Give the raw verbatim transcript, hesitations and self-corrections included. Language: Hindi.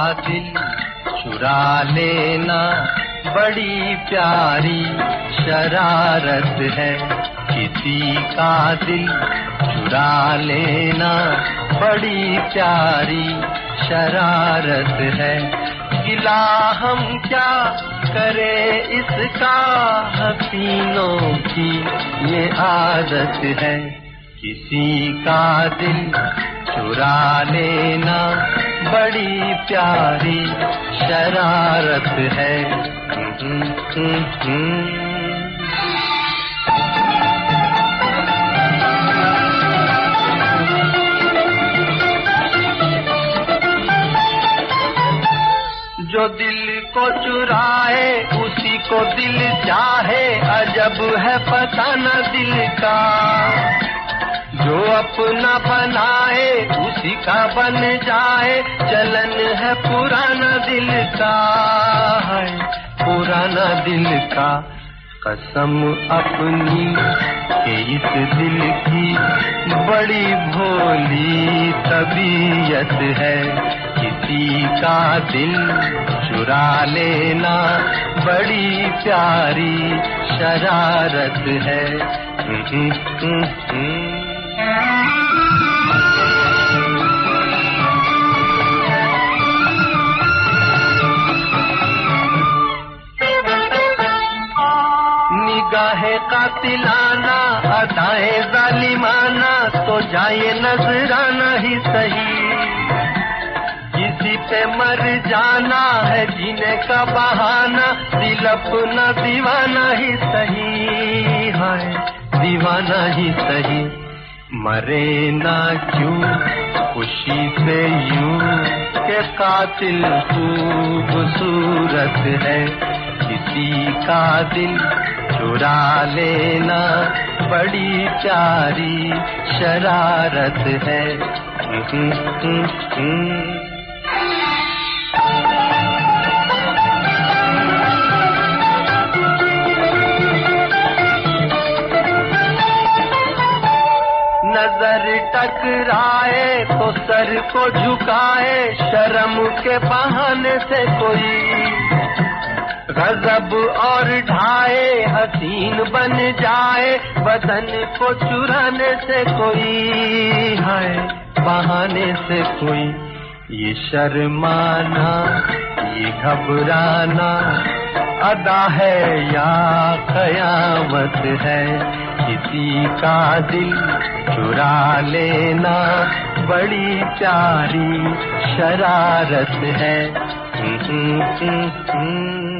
दिल चुरा लेना बड़ी प्यारी शरारत है। किसी का दिल चुरा लेना बड़ी प्यारी शरारत है। गिला हम क्या करें इसका, हसीनों की ये आदत है। किसी का दिल चुरा लेना बड़ी प्यारी शरारत है। जो दिल को चुराए उसी को दिल चाहे, अजब है पता न दिल का। जो अपना बनाए उसी का बन जाए, चलन है पुराना दिल का, है पुराना दिल का। कसम अपनी के इस दिल की बड़ी भोली तबीयत है। किसी का दिल चुरा लेना बड़ी प्यारी शरारत है। निगाहे कातिलाना अदाएं जालिमाना तो जाए नजराना ही सही। किसी पे मर जाना है जीने का बहाना, दिल अपना दीवाना ही सही है, दीवाना ही सही। मरे ना क्यों खुशी से यूं के कातिल खूबसूरत है। किसी का दिल चुरा लेना बड़ी प्यारी शरारत है। नजर टकराए तो सर को झुकाए, शर्म के बहाने से कोई गजब और ढाए, हसीन बन जाए बदन को चुराने से कोई, है बहाने से कोई। ये शर्माना ये घबराना अदा है या कयामत है। किसी का दिल चुरा लेना बड़ी प्यारी शरारत है।